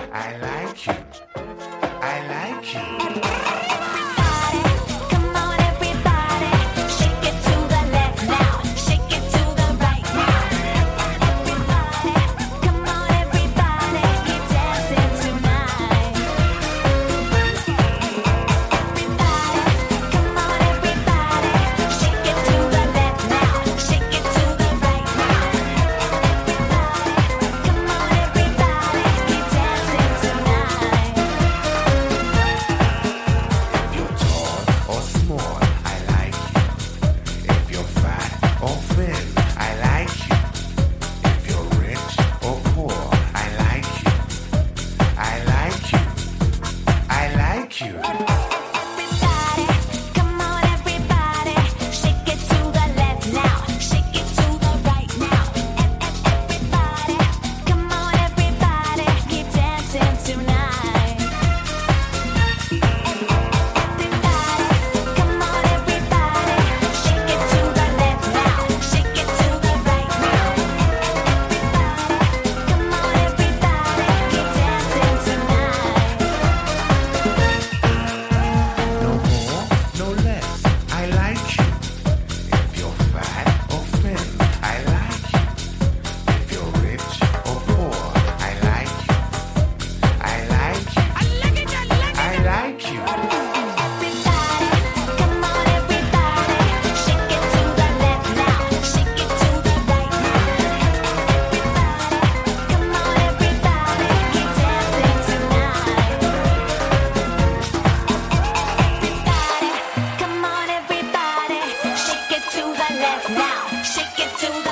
I like you. I like you. Come on, everybody, shake it to the left now, shake it to the right now. Everybody, come on, everybody, keep dancing tonight. Everybody, come on, everybody, shake it to the left now, shake it to the right now. Everybody, come on, everybody, keep dancing tonight. If you're tall or small, I like you. If you're fat or thin, I like you. If you're rich or poor, I like you. I like you. I like you. Everybody, come on, everybody, shake it to the left now, shake it to the right now. Everybody, come on, everybody, keep dancing tonight. Everybody, come on, everybody, shake it to the left now, shake it to the right now. Everybody, come on, everybody, keep dancing tonight. No more, no less. I like you. If you're fat or thin, I like you. If you're rich or poor, I like you. I like you. I like you. Everybody, come on, everybody, shake it to the left now, shake it to the right now. Everybody, come on, everybody, keep dancing tonight. Everybody, come on, everybody, shake it to the left now, shake it to the